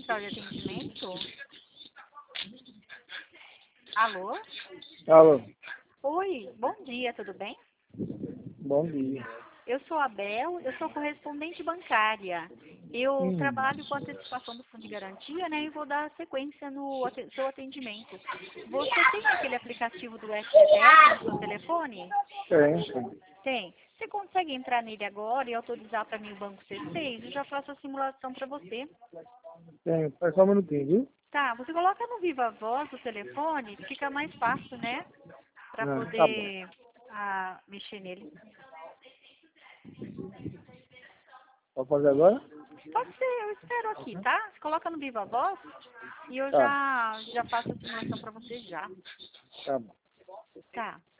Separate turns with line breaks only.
central de atendimento? Alô?
Alô,
Oi, bom dia, tudo bem?
bom dia.
Eu sou a Bel, eu sou correspondente bancária. Eu trabalho com antecipação do fundo de garantia, né? E vou dar sequência no seu atendimento. Você tem aquele aplicativo do FGTS no seu telefone?
Tem.
Tem. Você consegue entrar nele agora e autorizar para mim o Banco C6? Eu já faço a simulação para você.
Tem. Faz só um minutinho, viu?
Tá, você coloca no Viva Voz do telefone, fica mais fácil, né? Para
Tá bom.
poder mexer nele.
Pode fazer agora?
Pode ser, eu espero aqui, tá? Você coloca no Viva Voz e eu
Tá.
já faço a simulação para você já.
Tá bom.
Tá.